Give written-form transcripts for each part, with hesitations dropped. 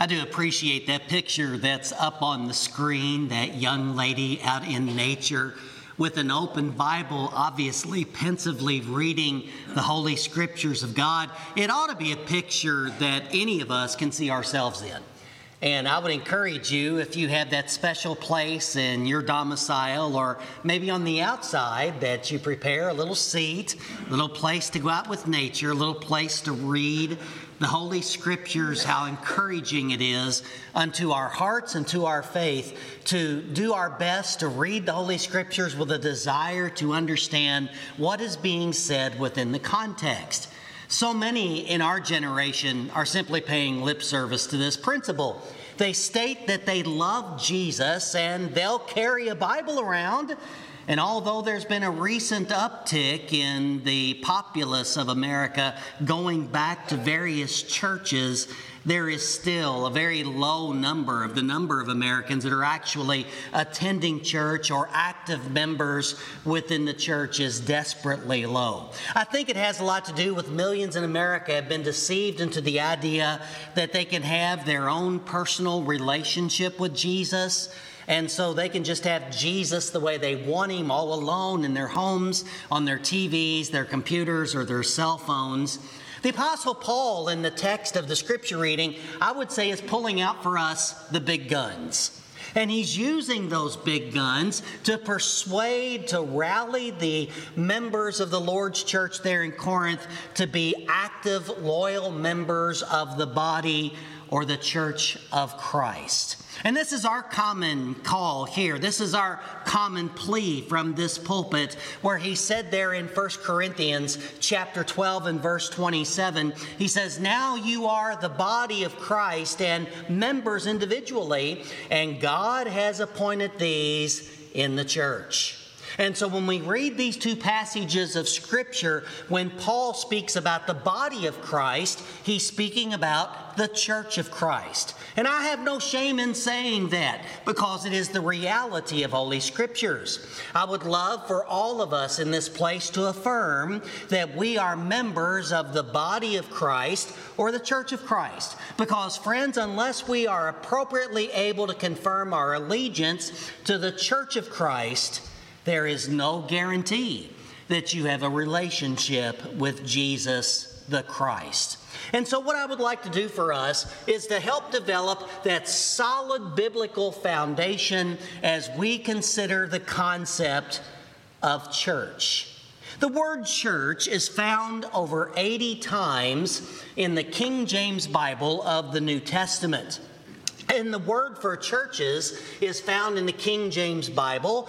I do appreciate that picture that's up on the screen, that young lady out in nature with an open Bible, obviously pensively reading the Holy Scriptures of God. It ought to be a picture that any of us can see ourselves in. And I would encourage you, if you have that special place in your domicile or maybe on the outside, that you prepare a little seat, a little place to go out with nature, a little place to read the Holy Scriptures, how encouraging it is unto our hearts and to our faith to do our best to read the Holy Scriptures with a desire to understand what is being said within the context. So many in our generation are simply paying lip service to this principle. They state that they love Jesus and they'll carry a Bible around. And although there's been a recent uptick in the populace of America going back to various churches, there is still a very low number of Americans that are actually attending church or active members within the church is desperately low. I think it has a lot to do with millions in America have been deceived into the idea that they can have their own personal relationship with Jesus. And so they can just have Jesus the way they want him, all alone in their homes, on their TVs, their computers, or their cell phones. The Apostle Paul, in the text of the scripture reading, I would say is pulling out for us the big guns. And he's using those big guns to persuade, to rally the members of the Lord's church there in Corinth to be active, loyal members of the body or the church of Christ. And this is our common call here. This is our common plea from this pulpit where he said there in 1 Corinthians chapter 12 and verse 27, he says, "Now you are the body of Christ and members individually, and God has appointed these in the church." And so when we read these two passages of Scripture, when Paul speaks about the body of Christ, he's speaking about the church of Christ. And I have no shame in saying that because it is the reality of Holy Scriptures. I would love for all of us in this place to affirm that we are members of the body of Christ or the church of Christ. Because, friends, unless we are appropriately able to confirm our allegiance to the church of Christ, there is no guarantee that you have a relationship with Jesus the Christ. And so what I would like to do for us is to help develop that solid biblical foundation as we consider the concept of church. The word church is found over 80 times in the King James Bible of the New Testament. And the word for churches is found in the King James Bible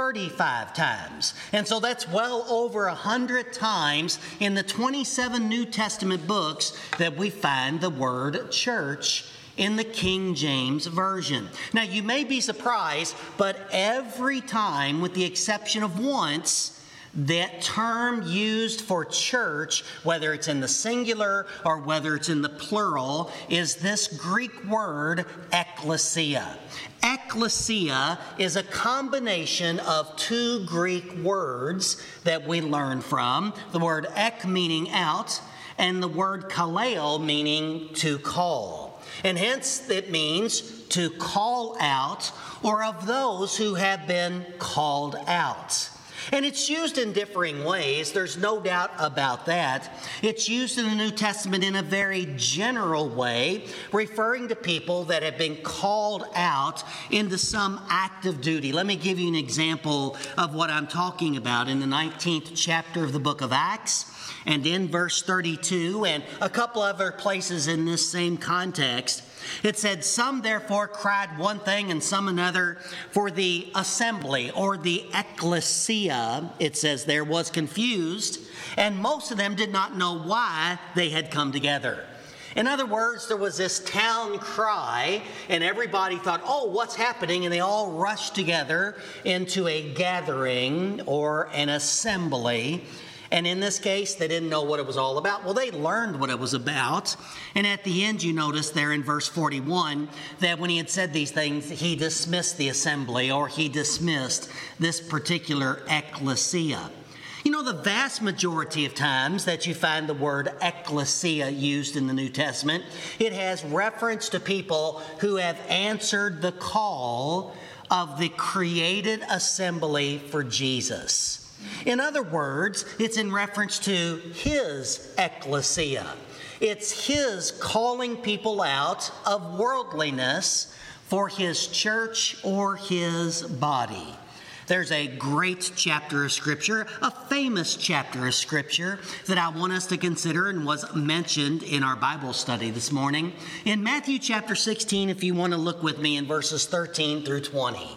35 times. And so that's well over 100 times in the 27 New Testament books that we find the word church in the King James Version. Now, you may be surprised, but every time, with the exception of once, that term used for church, whether it's in the singular or whether it's in the plural, is this Greek word ekklesia. Ekklesia is a combination of two Greek words that we learn from. The word ek meaning out and the word kaleo meaning to call. And hence it means to call out or of those who have been called out. And it's used in differing ways. There's no doubt about that. It's used in the New Testament in a very general way, referring to people that have been called out into some act of duty. Let me give you an example of what I'm talking about in the 19th chapter of the book of Acts. And in verse 32 and a couple other places in this same context, it said, "Some therefore cried one thing and some another, for the assembly," or the ecclesia, it says there, "was confused, and most of them did not know why they had come together." In other words, there was this town cry, and everybody thought, "Oh, what's happening?" And they all rushed together into a gathering or an assembly. And in this case, they didn't know what it was all about. Well, they learned what it was about. And at the end, you notice there in verse 41 that when he had said these things, he dismissed the assembly, or he dismissed this particular ecclesia. You know, the vast majority of times that you find the word ecclesia used in the New Testament, it has reference to people who have answered the call of the created assembly for Jesus. In other words, it's in reference to His ecclesia. It's His calling people out of worldliness for His church or His body. There's a great chapter of Scripture, a famous chapter of Scripture that I want us to consider and was mentioned in our Bible study this morning. In Matthew chapter 16, if you want to look with me in verses 13 through 20.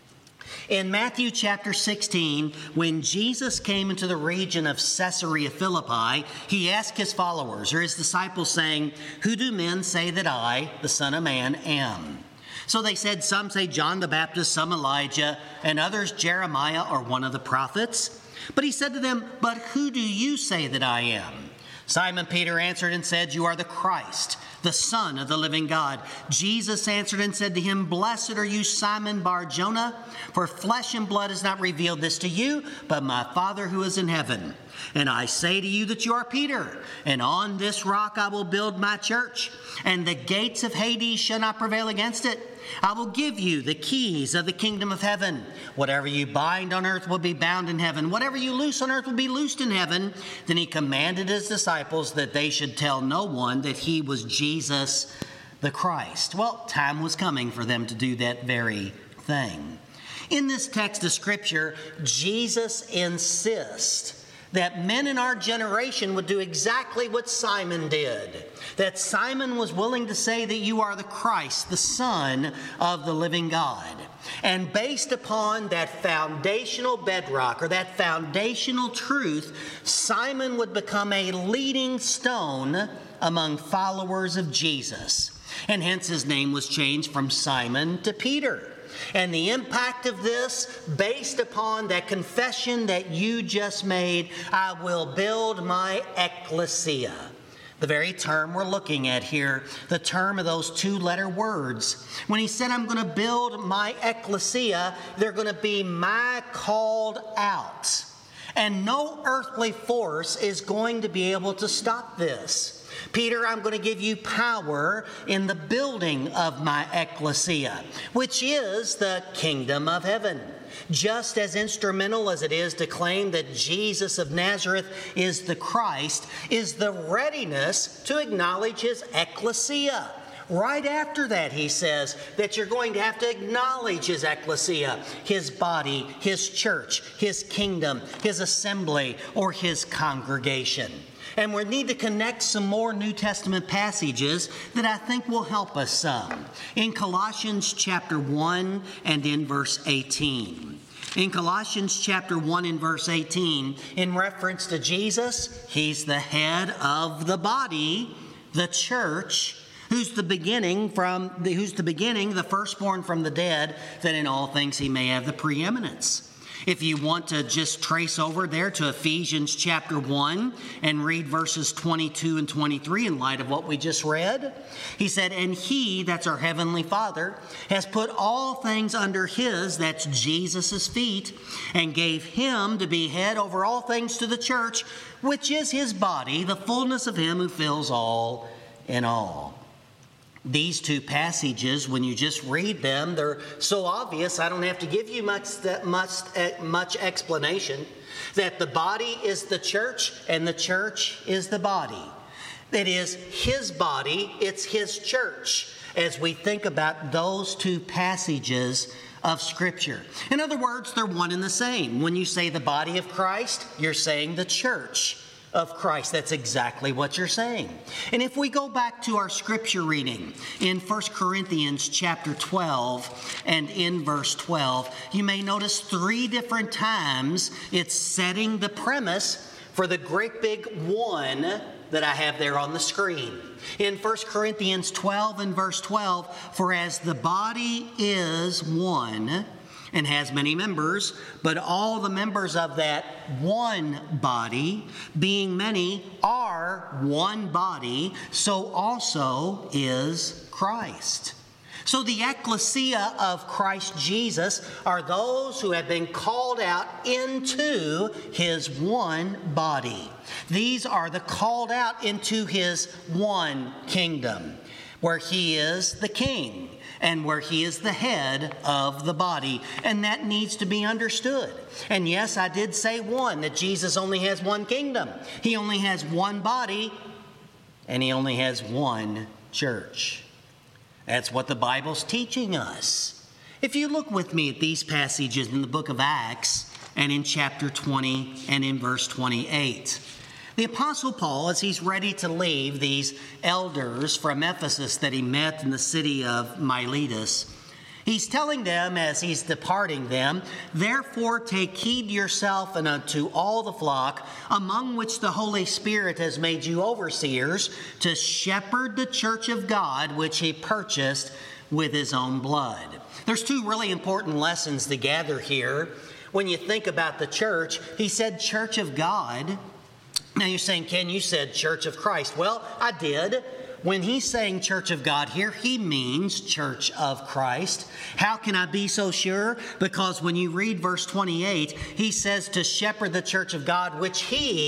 In Matthew chapter 16, when Jesus came into the region of Caesarea Philippi, He asked His followers or His disciples, saying, "Who do men say that I, the Son of Man, am?" So they said, "Some say John the Baptist, some Elijah, and others Jeremiah or one of the prophets." But He said to them, "But who do you say that I am?" Simon Peter answered and said, "You are the Christ, the Son of the living God." Jesus answered and said to him, "Blessed are you, Simon Bar-Jonah, for flesh and blood has not revealed this to you, but my Father who is in heaven. And I say to you that you are Peter, and on this rock I will build my church, and the gates of Hades shall not prevail against it. I will give you the keys of the kingdom of heaven. Whatever you bind on earth will be bound in heaven. Whatever you loose on earth will be loosed in heaven." Then He commanded His disciples that they should tell no one that He was Jesus the Christ. Well, time was coming for them to do that very thing. In this text of Scripture, Jesus insists that men in our generation would do exactly what Simon did. That Simon was willing to say that you are the Christ, the Son of the living God. And based upon that foundational bedrock or that foundational truth, Simon would become a leading stone among followers of Jesus. And hence his name was changed from Simon to Peter. And the impact of this, based upon that confession that you just made, "I will build my ecclesia." The very term we're looking at here, the term of those two-letter words. When He said, "I'm going to build my ecclesia," they're going to be my called out. And no earthly force is going to be able to stop this. "Peter, I'm going to give you power in the building of my ecclesia," which is the kingdom of heaven. Just as instrumental as it is to claim that Jesus of Nazareth is the Christ, is the readiness to acknowledge His ecclesia. Right after that, He says that you're going to have to acknowledge His ecclesia, His body, His church, His kingdom, His assembly, or His congregation. And we need to connect some more New Testament passages that I think will help us some. In Colossians chapter 1 and in verse 18. In Colossians chapter 1 and verse 18, in reference to Jesus, He's the head of the body, the church, who's the beginning, the firstborn from the dead, that in all things He may have the preeminence. If you want to just trace over there to Ephesians chapter 1 and read verses 22 and 23 in light of what we just read, he said, "And He," that's our Heavenly Father, "has put all things under His," that's Jesus' feet, "and gave Him to be head over all things to the church, which is His body, the fullness of Him who fills all in all." These two passages, when you just read them, they're so obvious, I don't have to give you much explanation, that the body is the church and the church is the body. It is His body, it's His church, as we think about those two passages of Scripture. In other words, they're one and the same. When you say the body of Christ, you're saying the church of Christ. That's exactly what you're saying. And if we go back to our Scripture reading in 1 Corinthians chapter 12 and in verse 12, you may notice 3 different times it's setting the premise for the great big one that I have there on the screen. In 1 Corinthians 12 and verse 12, "For as the body is one and has many members, but all the members of that one body, being many, are one body, so also is Christ." So the ecclesia of Christ Jesus are those who have been called out into his one body. These are the called out into his one kingdom, where he is the king and where he is the head of the body. And that needs to be understood. And yes, I did say that Jesus only has one kingdom. He only has one body, and he only has one church. That's what the Bible's teaching us. If you look with me at these passages in the book of Acts and in chapter 20 and in verse 28, the Apostle Paul, as he's ready to leave these elders from Ephesus that he met in the city of Miletus, he's telling them as he's departing them, "Therefore take heed yourself and unto all the flock, among which the Holy Spirit has made you overseers, to shepherd the church of God, which he purchased with his own blood." There's two really important lessons to gather here. When you think about the church, he said church of God. Now you're saying, Ken, you said church of Christ. Well, I did. When he's saying church of God here, he means church of Christ. How can I be so sure? Because when you read verse 28, he says to shepherd the church of God, which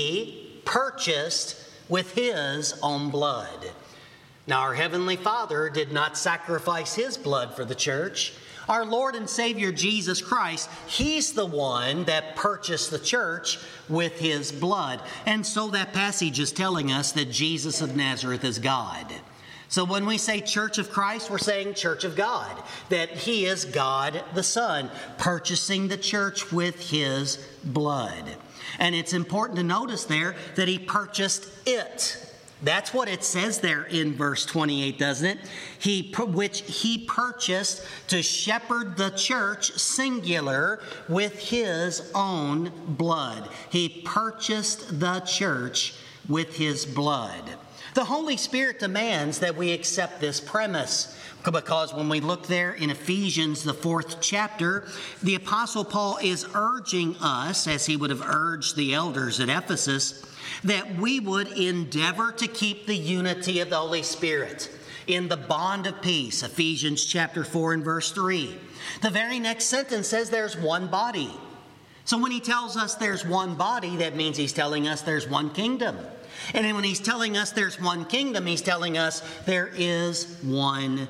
he purchased with his own blood. Now, our Heavenly Father did not sacrifice his blood for the church. Our Lord and Savior Jesus Christ, he's the one that purchased the church with his blood. And so that passage is telling us that Jesus of Nazareth is God. So when we say church of Christ, we're saying church of God, that he is God the Son, purchasing the church with his blood. And it's important to notice there that he purchased it. That's what it says there in verse 28, doesn't it? Which he purchased to shepherd the church, singular, with his own blood. He purchased the church with his blood. The Holy Spirit demands that we accept this premise, because when we look there in Ephesians, the 4th chapter, the Apostle Paul is urging us, as he would have urged the elders at Ephesus, that we would endeavor to keep the unity of the Holy Spirit in the bond of peace. Ephesians chapter 4 and verse 3. The very next sentence says there's one body. So when he tells us there's one body, that means he's telling us there's one kingdom. And then when he's telling us there's one kingdom, he's telling us there is one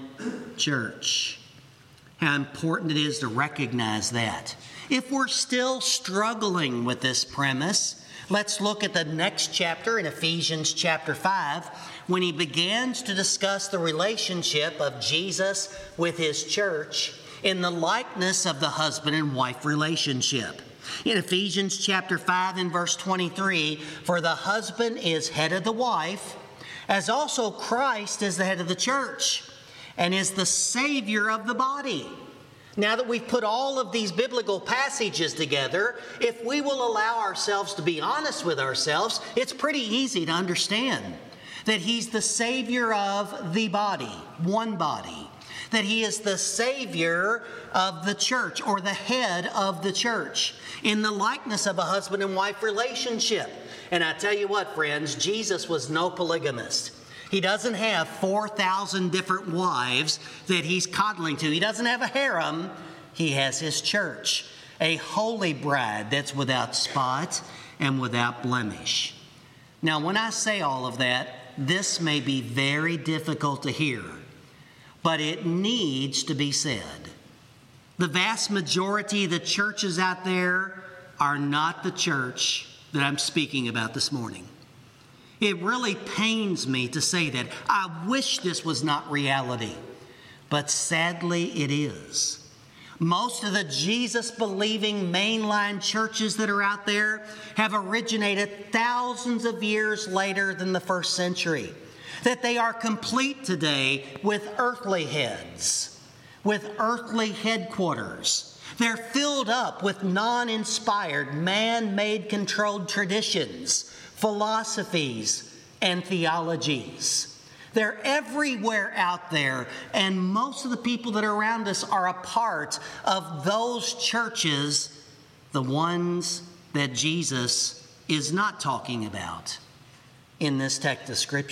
church. How important it is to recognize that. If we're still struggling with this premise, let's look at the next chapter in Ephesians chapter 5, when he begins to discuss the relationship of Jesus with his church in the likeness of the husband and wife relationship. In Ephesians chapter 5 and verse 23, "For the husband is head of the wife, as also Christ is the head of the church, and is the Savior of the body." Now that we've put all of these biblical passages together, if we will allow ourselves to be honest with ourselves, it's pretty easy to understand that he's the Savior of the body, one body, that he is the Savior of the church, or the head of the church, in the likeness of a husband and wife relationship. And I tell you what, friends, Jesus was no polygamist. He doesn't have 4,000 different wives that he's coddling to. He doesn't have a harem. He has his church, a holy bride that's without spot and without blemish. Now, when I say all of that, this may be very difficult to hear, but it needs to be said. The vast majority of the churches out there are not the church that I'm speaking about this morning. It really pains me to say that. I wish this was not reality, but sadly it is. Most of the Jesus-believing mainline churches that are out there have originated thousands of years later than the first century. That they are complete today with earthly heads, with earthly headquarters. They're filled up with non-inspired, man-made controlled traditions, philosophies, and theologies. They're everywhere out there, and most of the people that are around us are a part of those churches, the ones that Jesus is not talking about in this text of Scripture.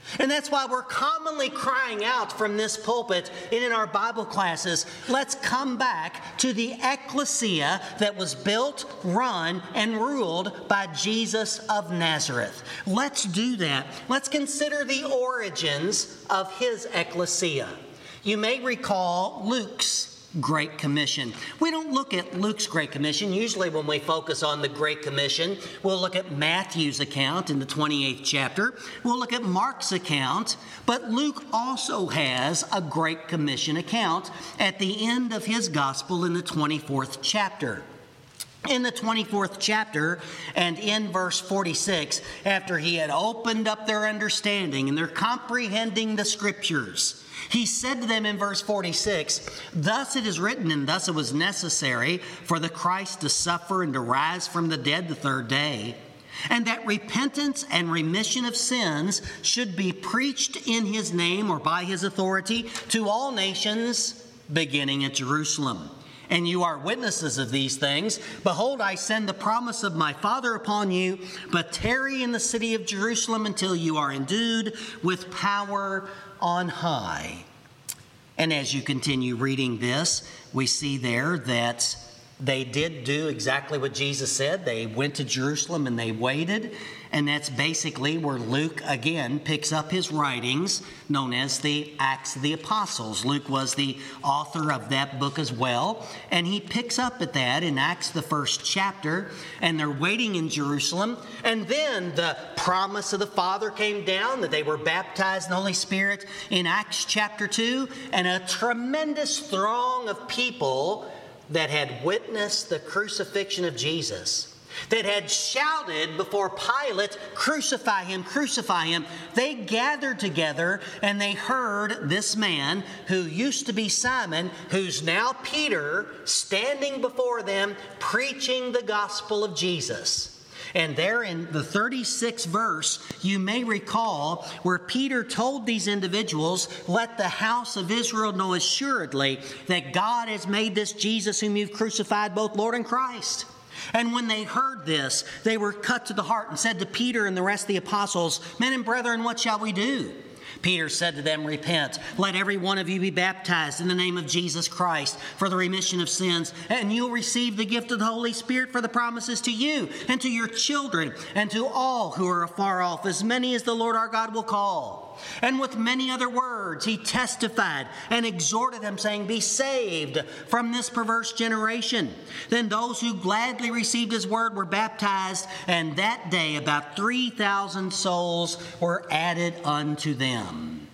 And that's why we're commonly crying out from this pulpit and in our Bible classes, let's come back to the ecclesia that was built, run, and ruled by Jesus of Nazareth. Let's do that. Let's consider the origins of his ecclesia. You may recall Luke's Great Commission. We don't look at Luke's Great Commission. Usually when we focus on the Great Commission, we'll look at Matthew's account in the 28th chapter. We'll look at Mark's account. But Luke also has a Great Commission account at the end of his gospel in the 24th chapter. In the 24th chapter and in verse 46, after he had opened up their understanding and they're comprehending the scriptures, he said to them in verse 46, "Thus it is written, and thus it was necessary for the Christ to suffer and to rise from the dead the third day, and that repentance and remission of sins should be preached in his name," or by his authority, "to all nations, beginning at Jerusalem. And you are witnesses of these things. Behold, I send the promise of my Father upon you, but tarry in the city of Jerusalem until you are endued with power on high." And as you continue reading this, we see there that they did do exactly what Jesus said. They went to Jerusalem and they waited. And that's basically where Luke, again, picks up his writings, known as the Acts of the Apostles. Luke was the author of that book as well. And he picks up at that in Acts, the first chapter. And they're waiting in Jerusalem. And then the promise of the Father came down, that they were baptized in the Holy Spirit in Acts chapter 2. And a tremendous throng of people that had witnessed the crucifixion of Jesus, that had shouted before Pilate, "Crucify him, crucify him." They gathered together and they heard this man who used to be Simon, who's now Peter, standing before them preaching the gospel of Jesus. And there in the 36th verse, you may recall where Peter told these individuals, "Let the house of Israel know assuredly that God has made this Jesus whom you've crucified both Lord and Christ." And when they heard this, they were cut to the heart and said to Peter and the rest of the apostles, "Men and brethren, what shall we do?" Peter said to them, "Repent. Let every one of you be baptized in the name of Jesus Christ for the remission of sins, and you'll receive the gift of the Holy Spirit, for the promises to you and to your children and to all who are afar off, as many as the Lord our God will call." And with many other words he testified and exhorted them, saying, "Be saved from this perverse generation." Then those who gladly received his word were baptized, and that day about 3,000 souls were added unto them.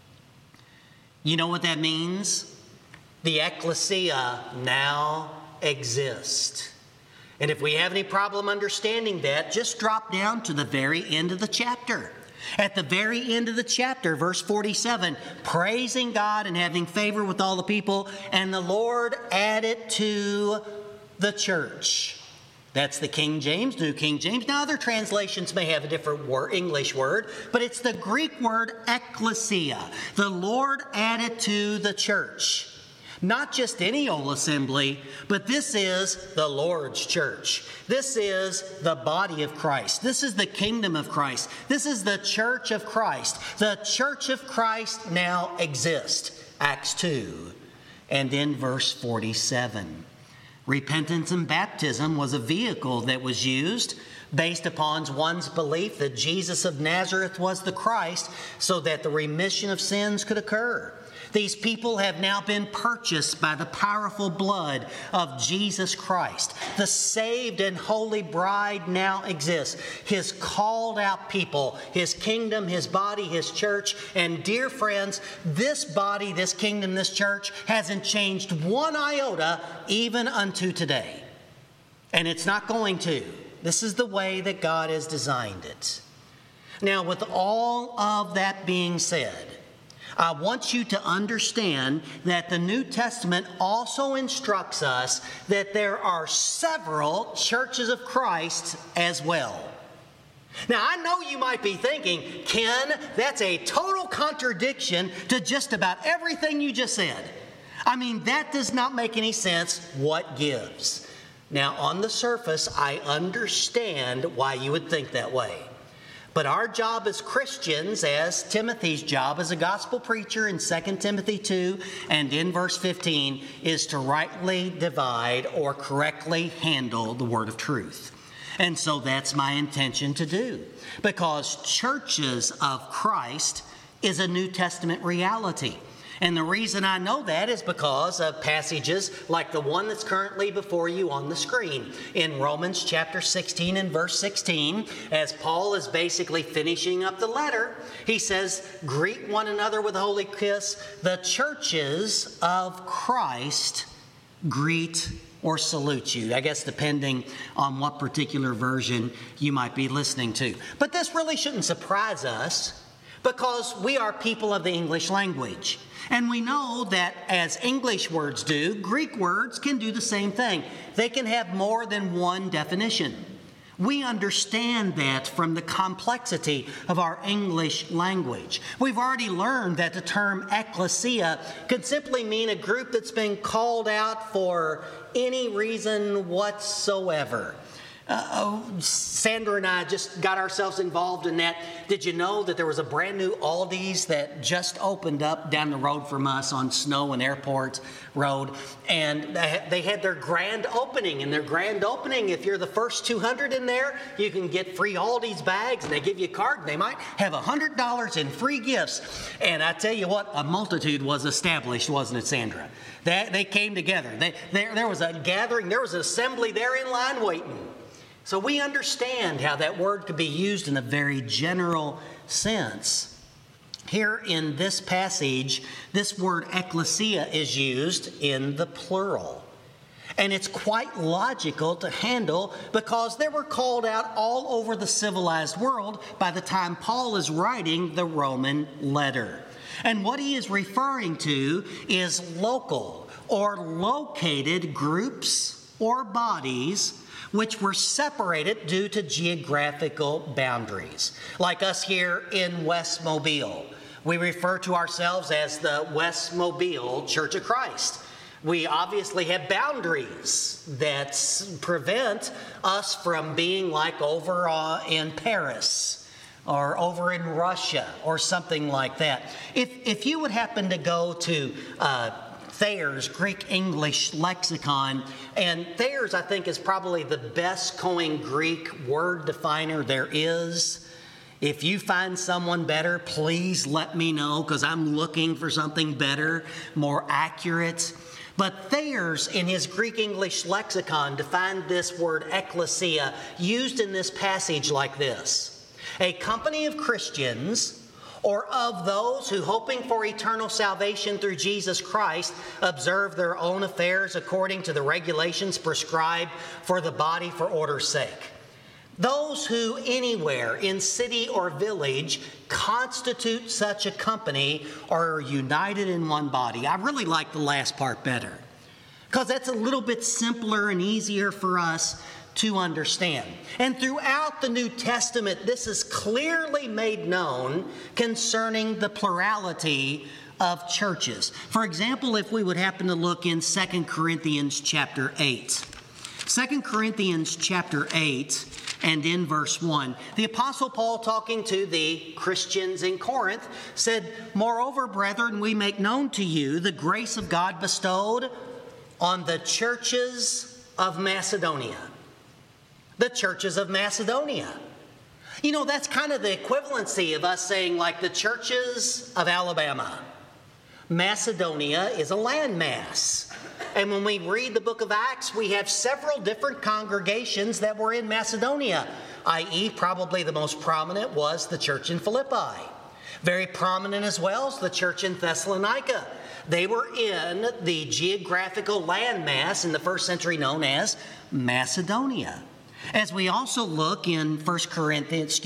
You know what that means? The ecclesia now exists. And if we have any problem understanding that, just drop down to the very end of the chapter. At the very end of the chapter, verse 47, praising God and having favor with all the people, and the Lord added to the church. That's the King James, New King James. Now, other translations may have a different English word, but it's the Greek word ecclesia. The Lord added to the church. Not just any old assembly, but this is the Lord's church. This is the body of Christ. This is the kingdom of Christ. This is the church of Christ. The church of Christ now exists. Acts 2. And in verse 47. Repentance and baptism was a vehicle that was used based upon one's belief that Jesus of Nazareth was the Christ, so that the remission of sins could occur. These people have now been purchased by the powerful blood of Jesus Christ. The saved and holy bride now exists. His called out people, his kingdom, his body, his church. And dear friends, this body, this kingdom, this church hasn't changed one iota even unto today. And it's not going to. This is the way that God has designed it. Now, with all of that being said, I want you to understand that the New Testament also instructs us that there are several churches of Christ as well. Now, I know you might be thinking, "Ken, that's a total contradiction to just about everything you just said. I mean, that does not make any sense. What gives?" Now, on the surface, I understand why you would think that way. But our job as Christians, as Timothy's job as a gospel preacher in 2 Timothy 2 and in verse 15, is to rightly divide or correctly handle the word of truth. And so that's my intention to do, because churches of Christ is a New Testament reality. And the reason I know that is because of passages like the one that's currently before you on the screen. In Romans chapter 16 and verse 16, as Paul is basically finishing up the letter, he says, "Greet one another with a holy kiss. The churches of Christ greet or salute you." I guess depending on what particular version you might be listening to. But this really shouldn't surprise us, because we are people of the English language. And we know that as English words do, Greek words can do the same thing. They can have more than one definition. We understand that from the complexity of our English language. We've already learned that the term ecclesia could simply mean a group that's been called out for any reason whatsoever. Sandra and I just got ourselves involved in that. Did you know that there was a brand new Aldi's that just opened up down the road from us on Snow and Airport Road? And they had their grand opening. And their grand opening, if you're the first 200 in there, you can get free Aldi's bags, and they give you a card, and they might have $100 in free gifts. And I tell you what, a multitude was established, wasn't it, Sandra? They came together. There was a gathering, there was an assembly there in line waiting. So we understand how that word could be used in a very general sense. Here in this passage, this word ecclesia is used in the plural. And it's quite logical to handle, because they were called out all over the civilized world by the time Paul is writing the Roman letter. And what he is referring to is local or located groups or bodies which were separated due to geographical boundaries. Like us here in West Mobile, we refer to ourselves as the West Mobile Church of Christ. We obviously have boundaries that prevent us from being like over in Paris or over in Russia or something like that. If you would happen to go to Thayer's Greek English lexicon, and Thayer's, I think, is probably the best Koine Greek word definer there is. If you find someone better, please let me know, because I'm looking for something better, more accurate. But Thayer's, in his Greek English lexicon, defined this word ecclesia used in this passage like this: a company of Christians, or of those who, hoping for eternal salvation through Jesus Christ, observe their own affairs according to the regulations prescribed for the body for order's sake. Those who anywhere in city or village constitute such a company are united in one body. I really like the last part better, because that's a little bit simpler and easier for us to understand. And throughout the New Testament, this is clearly made known concerning the plurality of churches. For example, if we would happen to look in 2 Corinthians chapter 8. 2 Corinthians chapter 8 and in verse 1, the Apostle Paul, talking to the Christians in Corinth, said, "Moreover, brethren, we make known to you the grace of God bestowed on the churches of Macedonia." The churches of Macedonia. You know, that's kind of the equivalency of us saying, like, the churches of Alabama. Macedonia is a landmass. And when we read the book of Acts, we have several different congregations that were in Macedonia, i.e., probably the most prominent was the church in Philippi. Very prominent as well is the church in Thessalonica. They were in the geographical landmass in the first century known as Macedonia. As we also look in 1 Corinthians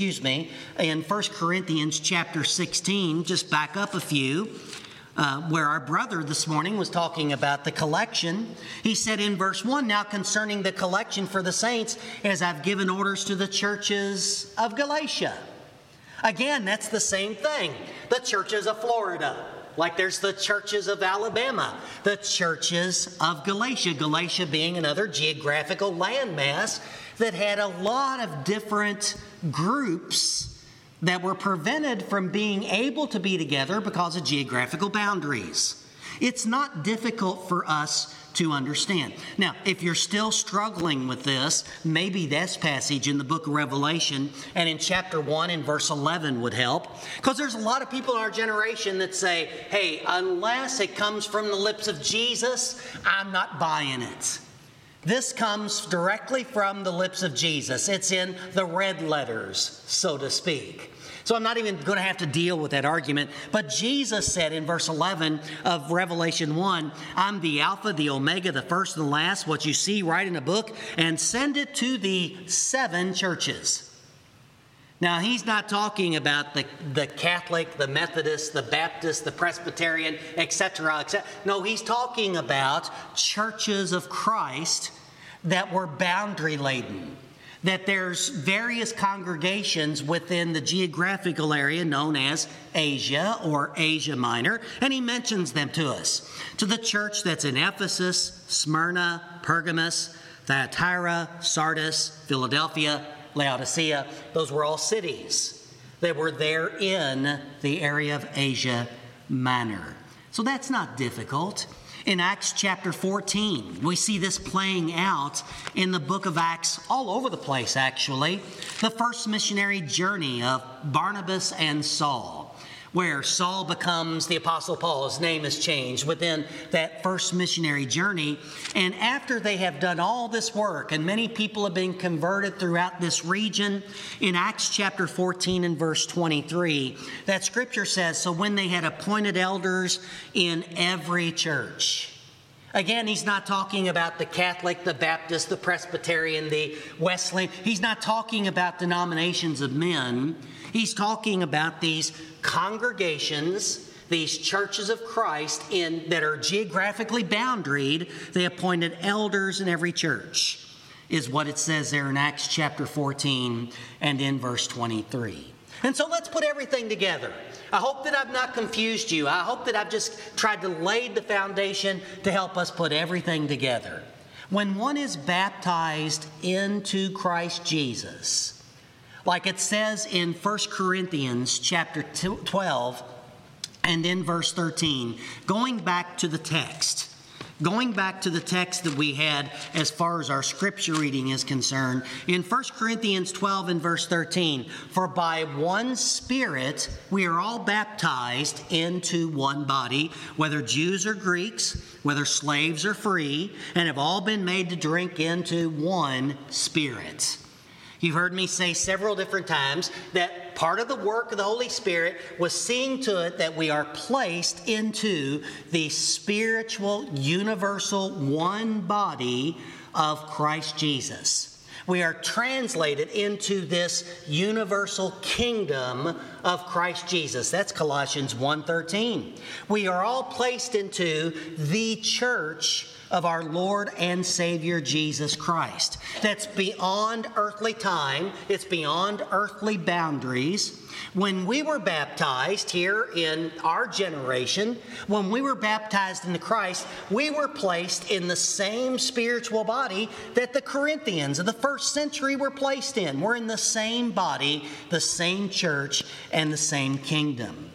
chapter 16, just back up a few, where our brother this morning was talking about the collection. He said in verse 1, "Now concerning the collection for the saints, as I've given orders to the churches of Galatia." Again, that's the same thing. The churches of Florida. Like there's the churches of Alabama, the churches of Galatia. Galatia being another geographical landmass that had a lot of different groups that were prevented from being able to be together because of geographical boundaries. It's not difficult for us to understand. Now, if you're still struggling with this, maybe this passage in the book of Revelation and in chapter 1 and verse 11 would help. Because there's a lot of people in our generation that say, hey, unless it comes from the lips of Jesus, I'm not buying it. This comes directly from the lips of Jesus. It's in the red letters, so to speak. So I'm not even going to have to deal with that argument. But Jesus said in verse 11 of Revelation 1, I'm the Alpha, the Omega, the first and the last. What you see, write in a book and send it to the 7 churches. Now, he's not talking about the Catholic, the Methodist, the Baptist, the Presbyterian, etc., etc. No, he's talking about churches of Christ that were boundary laden. That there's various congregations within the geographical area known as Asia or Asia Minor, and he mentions them to us. To the church that's in Ephesus, Smyrna, Pergamos, Thyatira, Sardis, Philadelphia, Laodicea. Those were all cities that were there in the area of Asia Minor. So that's not difficult. In Acts chapter 14, we see this playing out in the book of Acts all over the place, actually. The first missionary journey of Barnabas and Saul, where Saul becomes the Apostle Paul. His name is changed within that first missionary journey. And after they have done all this work, and many people have been converted throughout this region, in Acts chapter 14 and verse 23, that scripture says, so when they had appointed elders in every church. Again, he's not talking about the Catholic, the Baptist, the Presbyterian, the Wesleyan. He's not talking about denominations of men. He's talking about these congregations, these churches of Christ that are geographically boundaried. They appointed elders in every church, is what it says there in Acts chapter 14 and in verse 23. And so let's put everything together. I hope that I've not confused you. I hope that I've just tried to lay the foundation to help us put everything together. When one is baptized into Christ Jesus, like it says in 1 Corinthians chapter 12 and in verse 13, going back to the text that we had as far as our scripture reading is concerned, in 1 Corinthians 12 and verse 13, for by one Spirit we are all baptized into one body, whether Jews or Greeks, whether slaves or free, and have all been made to drink into one Spirit. You've heard me say several different times that part of the work of the Holy Spirit was seeing to it that we are placed into the spiritual, universal, one body of Christ Jesus. We are translated into this universal kingdom of Christ Jesus. That's Colossians 1:13. We are all placed into the church of our Lord and Savior Jesus Christ. That's beyond earthly time. It's beyond earthly boundaries. When we were baptized here in our generation, when we were baptized into Christ, we were placed in the same spiritual body that the Corinthians of the first century were placed in. We're in the same body, the same church, and the same kingdom.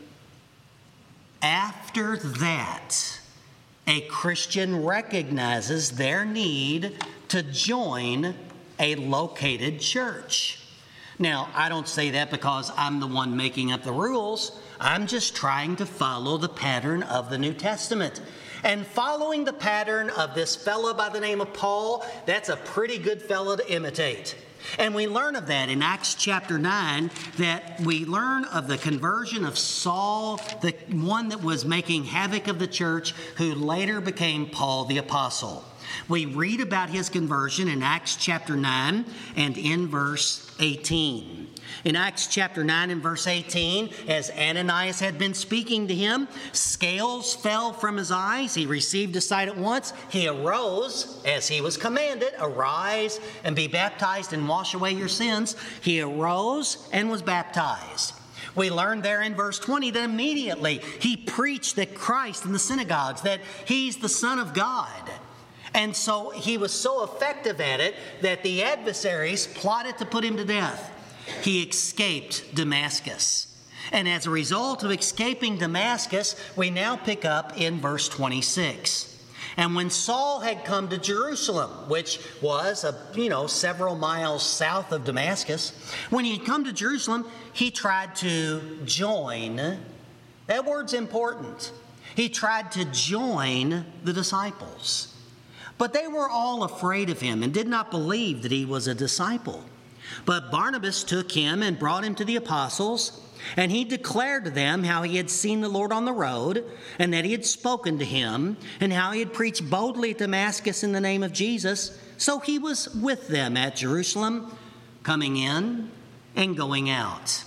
After that, a Christian recognizes their need to join a located church. Now, I don't say that because I'm the one making up the rules. I'm just trying to follow the pattern of the New Testament. And following the pattern of this fellow by the name of Paul, that's a pretty good fellow to imitate. And we learn of that in Acts chapter 9, that we learn of the conversion of Saul, the one that was making havoc of the church, who later became Paul the Apostle. We read about his conversion in Acts chapter 9 and in verse 18. In Acts chapter 9 and verse 18, as Ananias had been speaking to him, scales fell from his eyes. He received a sight at once. He arose as he was commanded, arise and be baptized and wash away your sins. He arose and was baptized. We learn there in verse 20 that immediately he preached that Christ in the synagogues, that he's the Son of God. And so he was so effective at it that the adversaries plotted to put him to death. he escaped Damascus. And as a result of escaping Damascus, we now pick up in verse 26. And when Saul had come to Jerusalem, which was several miles south of Damascus, when he had come to Jerusalem, he tried to join. That word's important. He tried to join the disciples. But they were all afraid of him and did not believe that he was a disciple. But Barnabas took him and brought him to the apostles, and he declared to them how he had seen the Lord on the road, and that he had spoken to him, and how he had preached boldly at Damascus in the name of Jesus. So he was with them at Jerusalem, coming in and going out.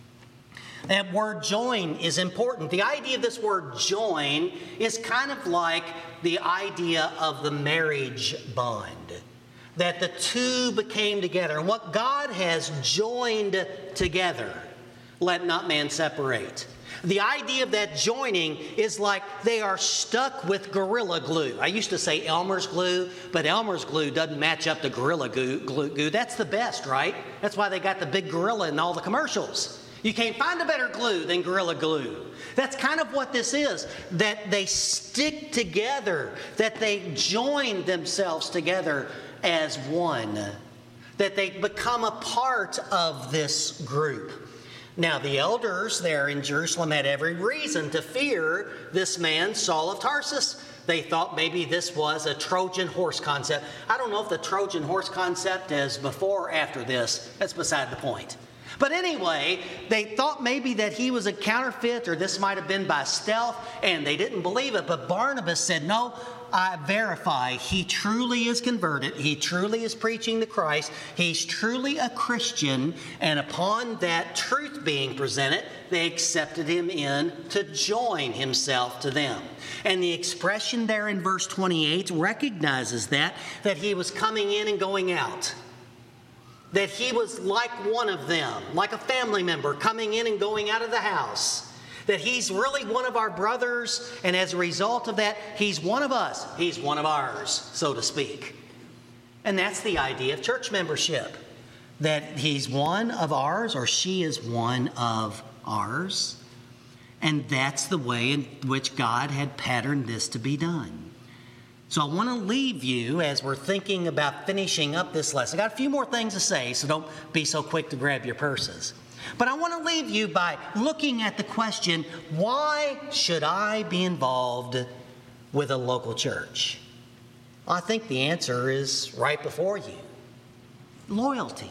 That word join is important. The idea of this word join is kind of like the idea of the marriage bond, that the two became together. And what God has joined together, let not man separate. The idea of that joining is like they are stuck with Gorilla Glue. I used to say Elmer's glue, but Elmer's glue doesn't match up to Gorilla glue. That's the best, right? That's why they got the big gorilla in all the commercials. You can't find a better glue than Gorilla Glue. That's kind of what this is, that they stick together, that they join themselves together as one, that they become a part of this group. Now, the elders there in Jerusalem had every reason to fear this man, Saul of Tarsus. They thought maybe this was a Trojan horse concept. I don't know if the Trojan horse concept is before or after this. That's beside the point. But anyway, they thought maybe that he was a counterfeit, or this might have been by stealth, and they didn't believe it. But Barnabas said, no, I verify he truly is converted. He truly is preaching the Christ. He's truly a Christian. And upon that truth being presented, they accepted him in to join himself to them. And the expression there in verse 28 recognizes that he was coming in and going out. That he was like one of them, like a family member coming in and going out of the house. That he's really one of our brothers, and as a result of that, he's one of us. He's one of ours, so to speak. And that's the idea of church membership. That he's one of ours, or she is one of ours. And that's the way in which God had patterned this to be done. So I want to leave you as we're thinking about finishing up this lesson. I got a few more things to say, so don't be so quick to grab your purses. But I want to leave you by looking at the question, why should I be involved with a local church? I think the answer is right before you. Loyalty.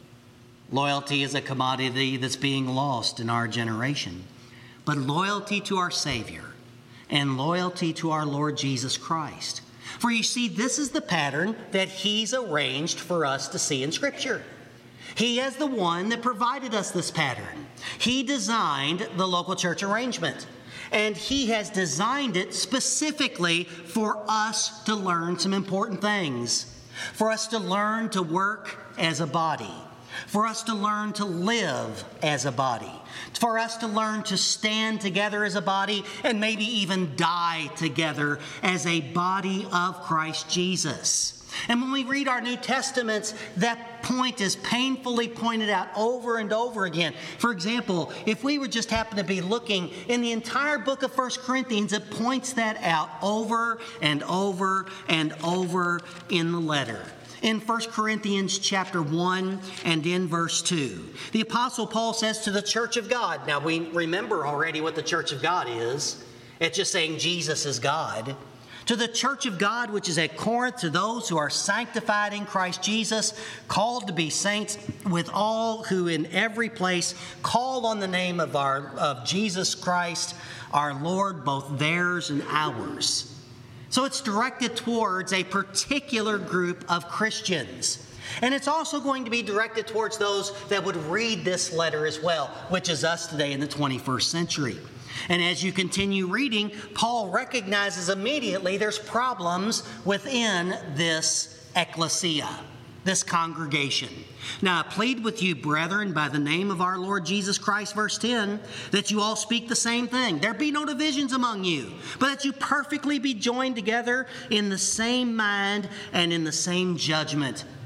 Loyalty is a commodity that's being lost in our generation. But loyalty to our Savior and loyalty to our Lord Jesus Christ. For you see, this is the pattern that he's arranged for us to see in Scripture. He is the one that provided us this pattern. He designed the local church arrangement. And he has designed it specifically for us to learn some important things. For us to learn to work as a body. For us to learn to live as a body. For us to learn to stand together as a body and maybe even die together as a body of Christ Jesus. And when we read our New Testaments, that point is painfully pointed out over and over again. For example, if we would just happen to be looking in the entire book of 1 Corinthians, it points that out over and over and over in the letter. In 1 Corinthians chapter 1 and in verse 2, the Apostle Paul says to the church of God. Now, we remember already what the church of God is. It's just saying Jesus is God. To the church of God, which is at Corinth, to those who are sanctified in Christ Jesus, called to be saints, with all who in every place call on the name of Jesus Christ, our Lord, both theirs and ours. So it's directed towards a particular group of Christians. And it's also going to be directed towards those that would read this letter as well, which is us today in the 21st century. And as you continue reading, Paul recognizes immediately there's problems within this ecclesia, this congregation. Now, I plead with you, brethren, by the name of our Lord Jesus Christ, verse 10, that you all speak the same thing. There be no divisions among you, but that you perfectly be joined together in the same mind and in the same judgment.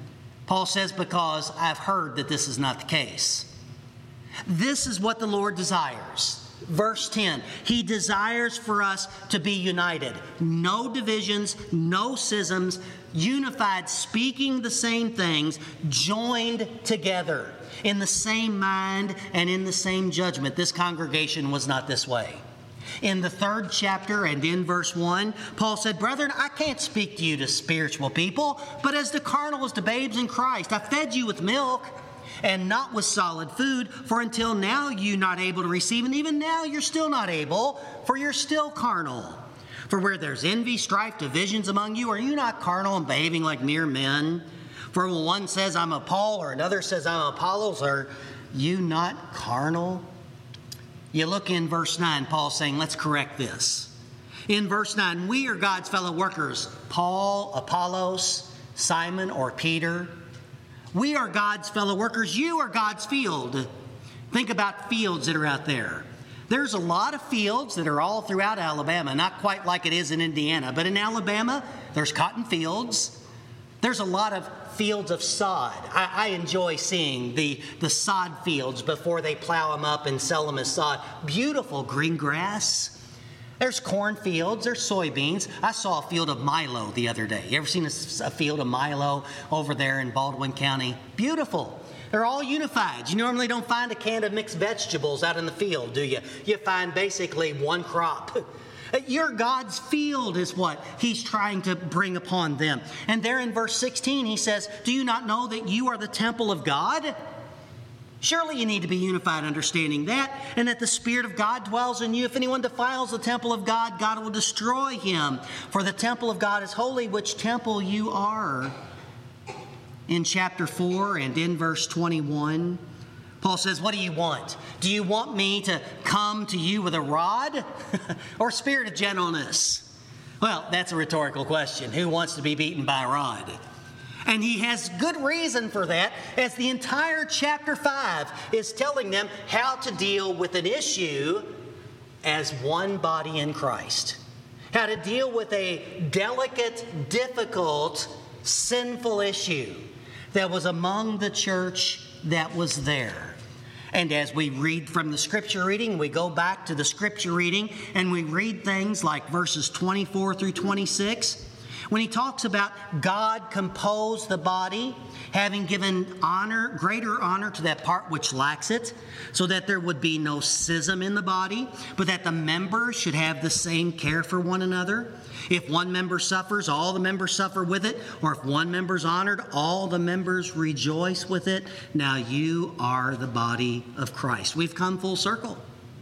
Paul says, because I've heard that this is not the case. This is what the Lord desires. Verse 10, He desires for us to be united. No divisions, no schisms, unified, speaking the same things, joined together in the same mind and in the same judgment. This congregation was not this way. In the 3rd chapter and in verse 1, Paul said, Brethren, I can't speak to you to spiritual people, but as to carnal, as to babes in Christ. I fed you with milk and not with solid food, for until now you're not able to receive, and even now you're still not able, for you're still carnal. For where there's envy, strife, divisions among you, are you not carnal and behaving like mere men? For when one says, I'm of Paul, or another says, I'm of Apollos, are you not carnal? You look in verse 9, Paul saying, let's correct this. In verse 9, we are God's fellow workers. Paul, Apollos, Simon, or Peter. We are God's fellow workers. You are God's field. Think about fields that are out there. There's a lot of fields that are all throughout Alabama, not quite like it is in Indiana, but in Alabama, there's cotton fields. There's a lot of fields of sod. I enjoy seeing the sod fields before they plow them up and sell them as sod. Beautiful green grass. There's cornfields, there's soybeans. I saw a field of milo the other day. You ever seen a field of milo over there in Baldwin County? Beautiful. They're all unified. You normally don't find a can of mixed vegetables out in the field, do you? You find basically one crop. Your God's field is what He's trying to bring upon them. And there in verse 16, He says, do you not know that you are the temple of God? Surely you need to be unified, understanding that, and that the Spirit of God dwells in you. If anyone defiles the temple of God, God will destroy him. For the temple of God is holy, which temple you are. In chapter 4 and in verse 21, Paul says, what do you want? Do you want me to come to you with a rod or spirit of gentleness? Well, that's a rhetorical question. Who wants to be beaten by a rod? And he has good reason for that, as the entire chapter 5 is telling them how to deal with an issue as one body in Christ. How to deal with a delicate, difficult, sinful issue that was among the church that was there. And as we read from the scripture reading, we go back to the scripture reading and we read things like verses 24 through 26. When he talks about God composed the body, having given honor, greater honor to that part which lacks it, so that there would be no schism in the body, but that the members should have the same care for one another. If one member suffers, all the members suffer with it. Or if one member is honored, all the members rejoice with it. Now you are the body of Christ. We've come full circle.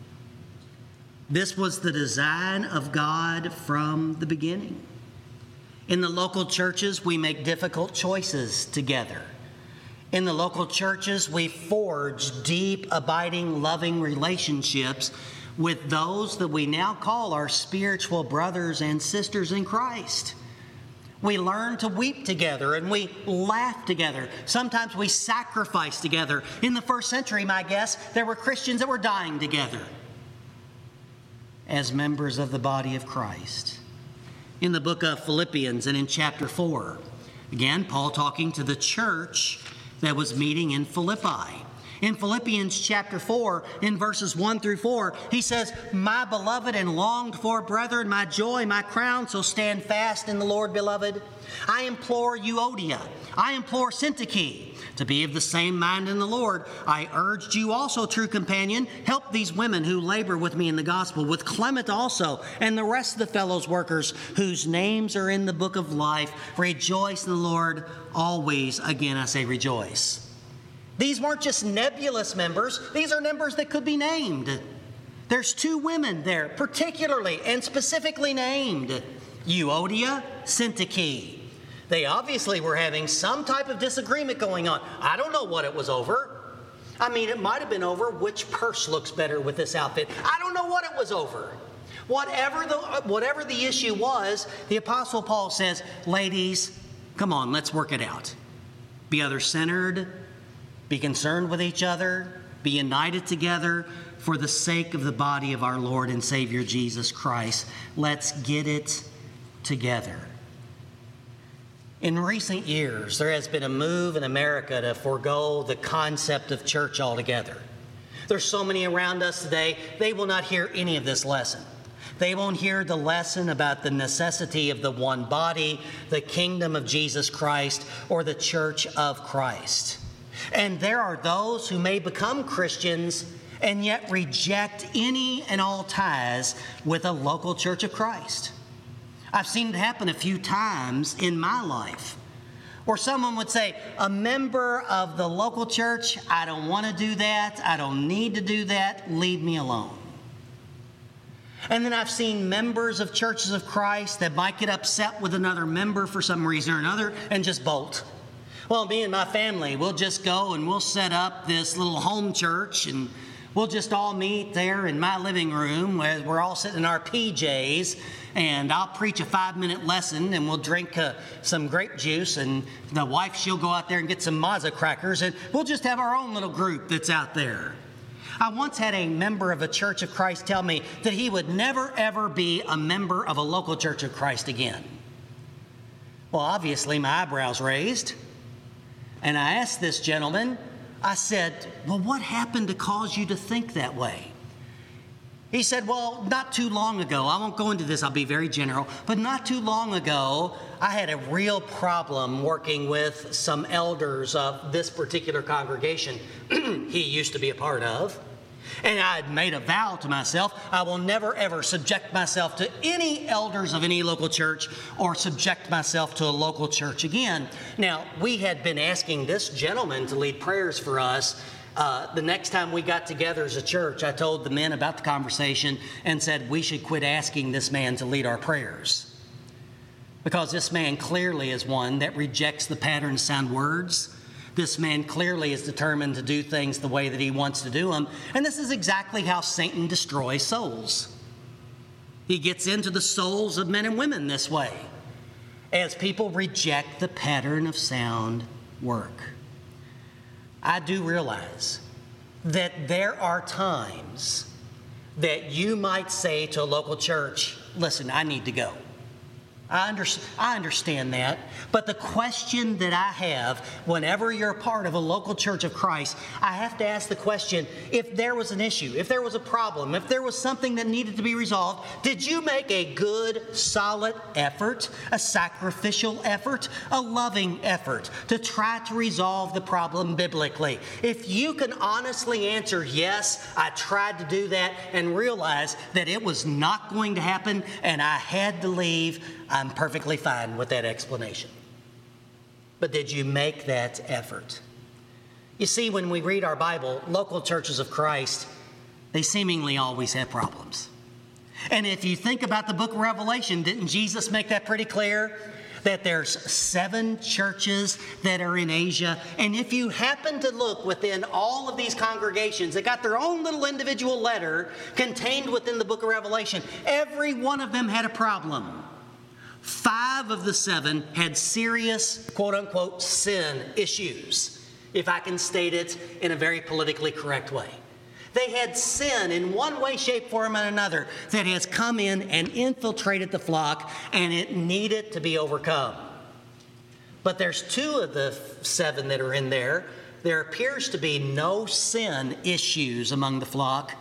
This was the design of God from the beginning. In the local churches, we make difficult choices together. In the local churches, we forge deep, abiding, loving relationships with those that we now call our spiritual brothers and sisters in Christ. We learn to weep together and we laugh together. Sometimes we sacrifice together. In the first century, my guess, there were Christians that were dying together as members of the body of Christ. In the book of Philippians and in chapter 4, again, Paul talking to the church that was meeting in Philippi. In Philippians chapter 4, in verses 1 through 4, he says, my beloved and longed for brethren, my joy, my crown, so stand fast in the Lord, beloved. I implore Euodia, I implore Syntyche, to be of the same mind in the Lord. I urged you also, true companion, help these women who labor with me in the gospel, with Clement also, and the rest of the fellows workers whose names are in the book of life. Rejoice in the Lord always. Again, I say rejoice. These weren't just nebulous members. These are members that could be named. There's two women there, particularly and specifically named, Euodia, Syntyche. They obviously were having some type of disagreement going on. I don't know what it was over. I mean, it might have been over which purse looks better with this outfit. I don't know what it was over. Whatever the issue was, the Apostle Paul says, ladies, come on, let's work it out. Be other-centered, be concerned with each other, be united together for the sake of the body of our Lord and Savior Jesus Christ. Let's get it together. In recent years, there has been a move in America to forego the concept of church altogether. There's so many around us today, they will not hear any of this lesson. They won't hear the lesson about the necessity of the one body, the kingdom of Jesus Christ, or the church of Christ. And there are those who may become Christians and yet reject any and all ties with a local church of Christ. I've seen it happen a few times in my life. Or someone would say, a member of the local church, I don't want to do that, I don't need to do that, leave me alone. And then I've seen members of churches of Christ that might get upset with another member for some reason or another and just bolt. Well, me and my family, we'll just go and we'll set up this little home church and we'll just all meet there in my living room where we're all sitting in our PJs, and I'll preach a 5-minute lesson, and we'll drink some grape juice, and the wife, she'll go out there and get some Mazza crackers, and we'll just have our own little group that's out there. I once had a member of a Church of Christ tell me that he would never, ever be a member of a local Church of Christ again. Well, obviously, my eyebrows raised, and I asked this gentleman, I said, well, what happened to cause you to think that way? He said, well, not too long ago, I won't go into this, I'll be very general, but not too long ago, I had a real problem working with some elders of this particular congregation he used to be a part of. And I had made a vow to myself, I will never ever subject myself to any elders of any local church or subject myself to a local church again. Now, we had been asking this gentleman to lead prayers for us. The next time we got together as a church, I told the men about the conversation and said we should quit asking this man to lead our prayers. Because this man clearly is one that rejects the pattern sound words. This man clearly is determined to do things the way that he wants to do them. And this is exactly how Satan destroys souls. He gets into the souls of men and women this way, as people reject the pattern of sound work. I do realize that there are times that you might say to a local church, listen, I need to go. I understand that, but the question that I have whenever you're a part of a local church of Christ, I have to ask the question, if there was an issue, if there was a problem, if there was something that needed to be resolved, did you make a good, solid effort, a sacrificial effort, a loving effort to try to resolve the problem biblically? If you can honestly answer, yes, I tried to do that, and realize that it was not going to happen and I had to leave, I'm perfectly fine with that explanation. But did you make that effort? You see, when we read our Bible, local churches of Christ, they seemingly always have problems. And if you think about the book of Revelation, didn't Jesus make that pretty clear? That there's 7 churches that are in Asia. And if you happen to look within all of these congregations, they got their own little individual letter contained within the book of Revelation. Every one of them had a problem. 5 of the 7 had serious, quote-unquote, sin issues, if I can state it in a very politically correct way. They had sin in one way, shape, form, and another that has come in and infiltrated the flock, and it needed to be overcome. But there's 2 of the 7 that are in there. There appears to be no sin issues among the flock,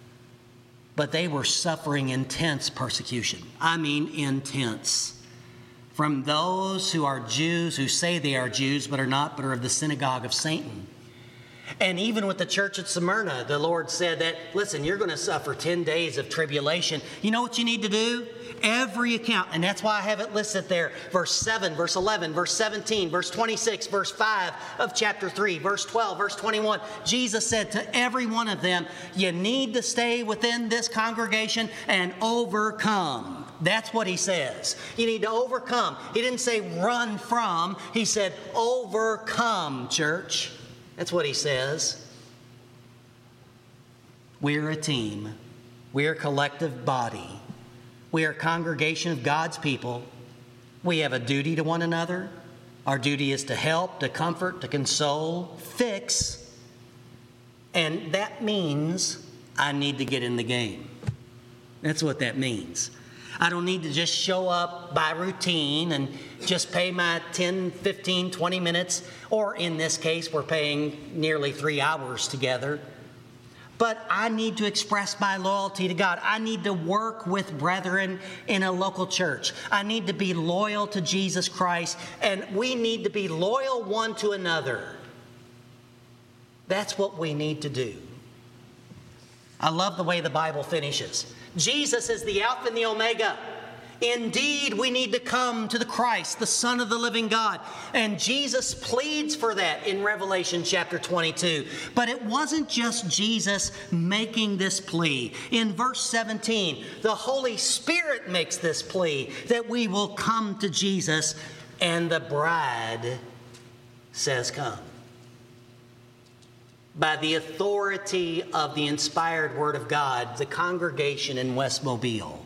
but they were suffering intense persecution. I mean intense. From those who are Jews, who say they are Jews, but are not, but are of the synagogue of Satan. And even with the church at Smyrna, the Lord said that, listen, you're going to suffer 10 days of tribulation. You know what you need to do? Every account, and that's why I have it listed there, verse 7, verse 11, verse 17, verse 26, verse 5 of chapter 3, verse 12, verse 21. Jesus said to every one of them, you need to stay within this congregation and overcome. That's what he says. You need to overcome. He didn't say run from. He said overcome, church. That's what he says. We're a team. We're a collective body. We are a congregation of God's people. We have a duty to one another. Our duty is to help, to comfort, to console, fix. And that means I need to get in the game. That's what that means. I don't need to just show up by routine and just pay my 10, 15, 20 minutes, or in this case, we're paying nearly 3 hours together. But I need to express my loyalty to God. I need to work with brethren in a local church. I need to be loyal to Jesus Christ, and we need to be loyal one to another. That's what we need to do. I love the way the Bible finishes. Jesus is the Alpha and the Omega. Indeed, we need to come to the Christ, the Son of the living God. And Jesus pleads for that in Revelation chapter 22. But it wasn't just Jesus making this plea. In verse 17, the Holy Spirit makes this plea that we will come to Jesus, and the bride says, come. By the authority of the inspired Word of God, the congregation in West Mobile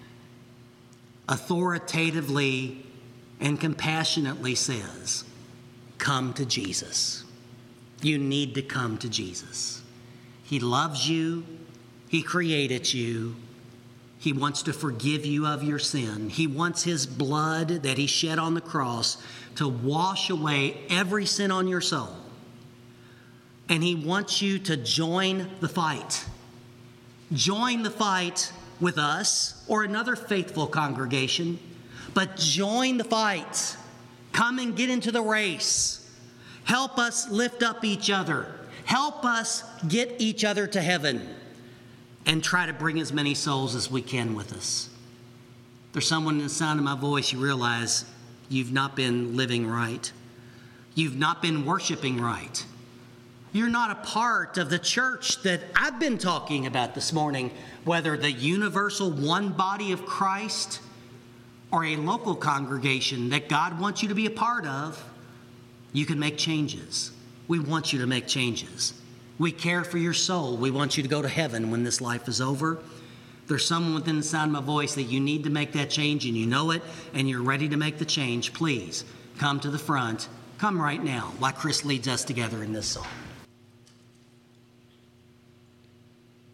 authoritatively and compassionately says, come to Jesus. You need to come to Jesus. He loves you. He created you. He wants to forgive you of your sin. He wants His blood that He shed on the cross to wash away every sin on your soul. And He wants you to join the fight. Join the fight with us or another faithful congregation, but join the fight. Come and get into the race. Help us lift up each other. Help us get each other to heaven, and try to bring as many souls as we can with us. There's someone in the sound of my voice, you realize you've not been living right. You've not been worshiping right. You're not a part of the church that I've been talking about this morning, whether the universal one body of Christ or a local congregation that God wants you to be a part of. You can make changes. We want you to make changes. We care for your soul. We want you to go to heaven when this life is over. There's someone within the sound of my voice that you need to make that change, and you know it, and you're ready to make the change. Please come to the front. Come right now while Chris leads us together in this song.